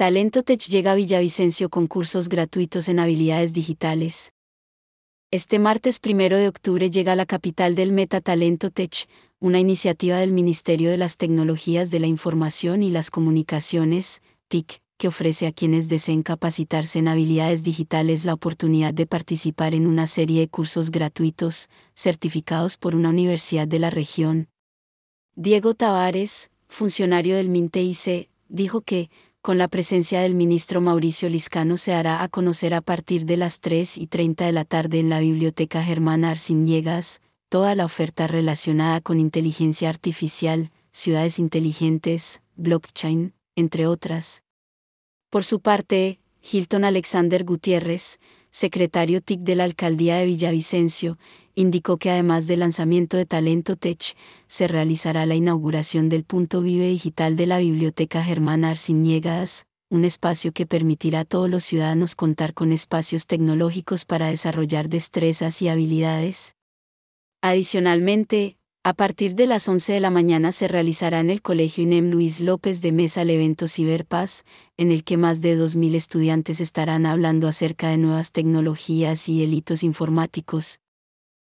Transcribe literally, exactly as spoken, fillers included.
Talento Tech llega a Villavicencio con cursos gratuitos en habilidades digitales. Este martes primero de octubre llega a la capital del Meta Talento Tech, una iniciativa del Ministerio de las Tecnologías de la Información y las Comunicaciones, T I C, que ofrece a quienes deseen capacitarse en habilidades digitales la oportunidad de participar en una serie de cursos gratuitos, certificados por una universidad de la región. Diego Tavares, funcionario del MINTEIC, dijo que, con la presencia del ministro Mauricio Liscano, se hará a conocer a partir de las tres y treinta de la tarde en la Biblioteca Germán Arciniegas, toda la oferta relacionada con inteligencia artificial, ciudades inteligentes, blockchain, entre otras. Por su parte, Hilton Alexander Gutiérrez, secretario T I C de la Alcaldía de Villavicencio, indicó que además del lanzamiento de Talento Tech, se realizará la inauguración del Punto Vive Digital de la Biblioteca Germán Arciniegas, un espacio que permitirá a todos los ciudadanos contar con espacios tecnológicos para desarrollar destrezas y habilidades. Adicionalmente, a partir de las once de la mañana se realizará en el Colegio INEM Luis López de Mesa el evento Ciberpaz, en el que más de dos mil estudiantes estarán hablando acerca de nuevas tecnologías y delitos informáticos,